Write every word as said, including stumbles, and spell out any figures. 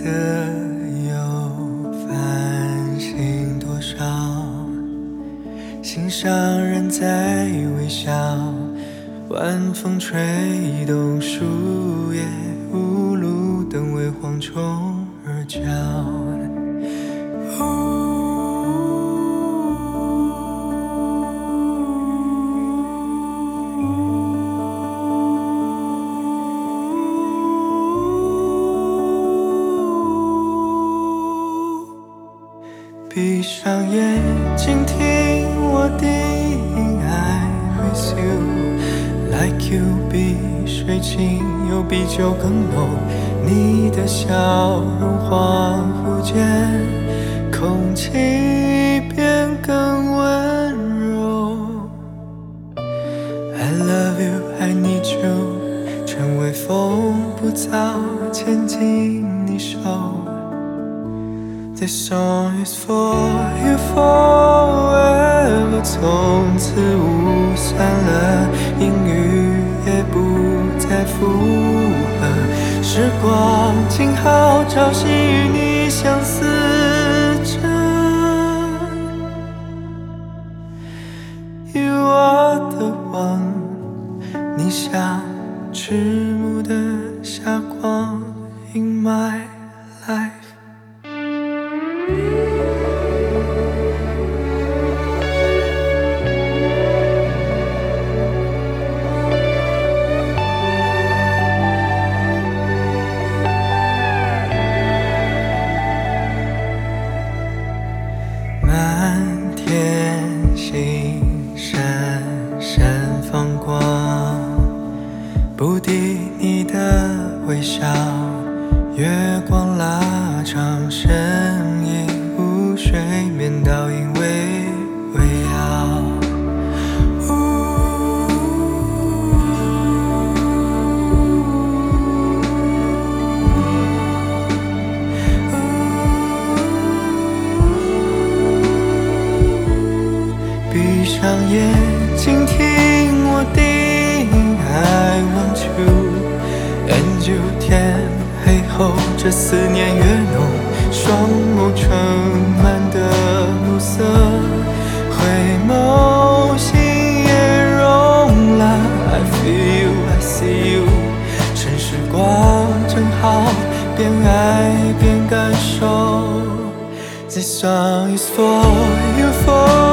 色又繁星多少，心上人在微笑，晚风吹动树叶，无路灯为蝗虫而叫。闭上眼睛听我的 I miss you like you 比水清又比酒更浓，你的笑容恍惚间空气变更温柔。 I love you I need you 趁微风不燥牵紧你手。This song is for you forever 从此无算了，阴雨也不再附和，时光静好朝夕与你相思着。 You are the one 你像迟暮的霞光 In my life。满天星闪闪放光，不敌你的微笑，月光拉长身影，无睡眠倒影微微摇。闭上眼睛听我的 I want you and you 天黑后这思念越浓，双眸盛满的暮色，回眸心也融了。 I feel you I see you 趁时光正好，边爱边感受。 This song is for you for